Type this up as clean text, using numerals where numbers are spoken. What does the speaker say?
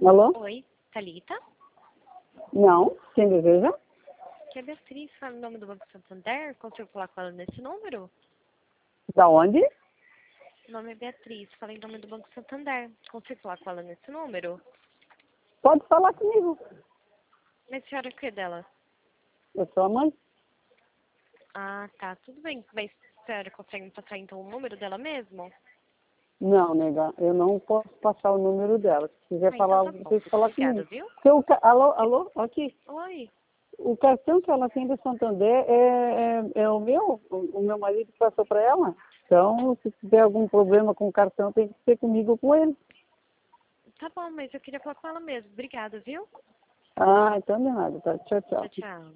Alô? Oi, Thalita? Não? Quem deseja? Que é Beatriz, fala em nome do Banco Santander. Consigo falar com ela nesse número? Da onde? Meu nome é Beatriz, fala em nome do Banco Santander. Consigo falar com ela nesse número? Pode falar comigo. Mas a senhora é o que dela? Eu sou a mãe. Ah, tá, tudo bem. Mas a senhora consegue me passar então o número dela mesmo? Não, nega, eu não posso passar o número dela. Se quiser Ah, então falar, tá bom. você falar Obrigada, comigo. viu? Alô, alô, aqui. Oi. O cartão que ela tem do Santander é o meu. O meu marido passou para ela. Então, se tiver algum problema com o cartão, tem que ser comigo ou com ele. Tá bom, mas eu queria falar com ela mesmo. Obrigada, viu? Ah, então de nada. Tá. Tchau, Tchau, tchau. tchau.